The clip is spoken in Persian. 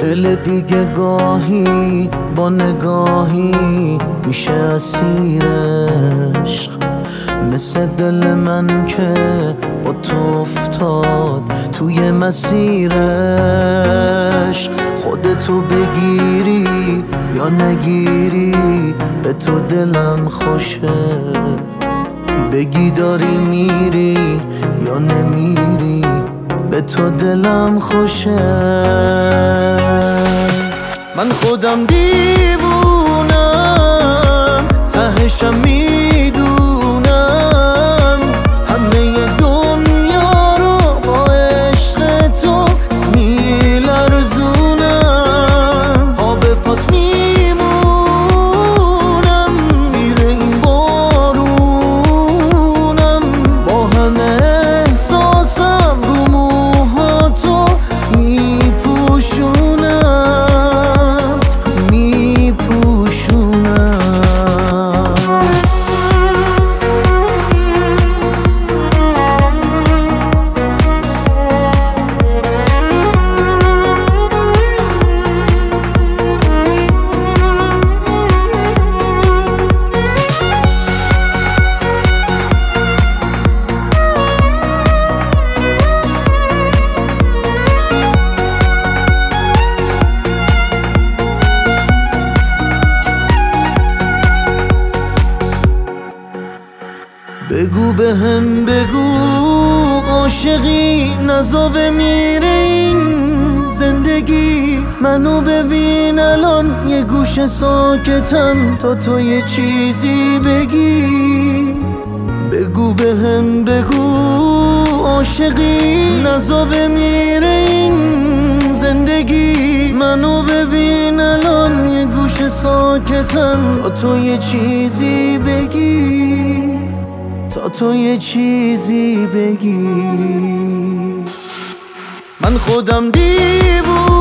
دل دیگه گاهی با نگاهی میشه اسیر عشق، مثل دل من که با تو افتاد توی مسیر عشق. خودتو بگیری یا نگیری به تو دلم خوشه، بگی داری میری یا نمیری به تو دلم خوشه. من خودم دیوونم، تهشم میدونم، همه دنیا رو با عشق تو میلرزونم. پا به پات میمونم زیر این بارونم، با همه احساسم رو موهاتو میپوشونم. بگو بهم بگو عاشقی نزا بمیره این زندگی. منو ببین الان یه گوشه ساکتم تا تو یه چیزی بگی. بگو بهم بگو عاشقی نزا بمیره این زندگی. منو ببین الان یه گوشه ساکتم تا تو یه چیزی بگی، تا تو یه چیزی بگی. من خودم دیوونم،